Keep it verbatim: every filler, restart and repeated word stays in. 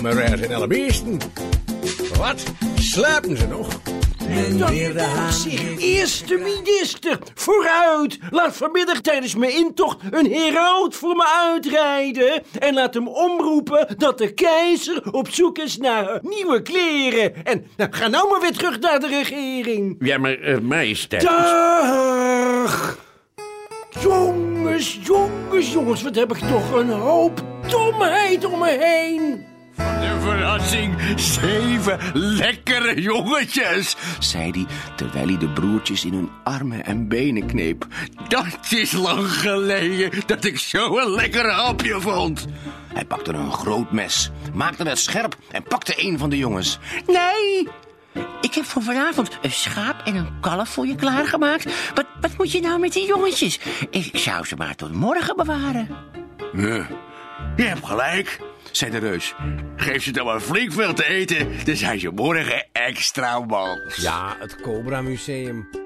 maar waar zijn alle beesten? Wat? Slapen ze nog? En Dat weer de haan zich, eerste minister, vooruit! Laat vanmiddag tijdens mijn intocht een heraut voor me uitrijden. En laat hem omroepen dat de keizer op zoek is naar nieuwe kleren. En nou, ga nou maar weer terug naar de regering. Ja, maar uh, majesteit... Dag! Jongens, jongens, jongens, wat heb ik toch een hoop domheid om me heen. De verrassing, zeven lekkere jongetjes, zei hij, terwijl hij de broertjes in hun armen en benen kneep. Dat is lang geleden dat ik zo'n lekker hapje vond. Hij pakte een groot mes, maakte het scherp en pakte een van de jongens. Nee, ik heb voor vanavond een schaap en een kalf voor je klaargemaakt. Wat, wat moet je nou met die jongetjes? Ik zou ze maar tot morgen bewaren. Ja, je hebt gelijk, zei de reus. Geef ze dan maar flink veel te eten, dan zijn ze morgen extra mals. Ja, het Cobra Museum.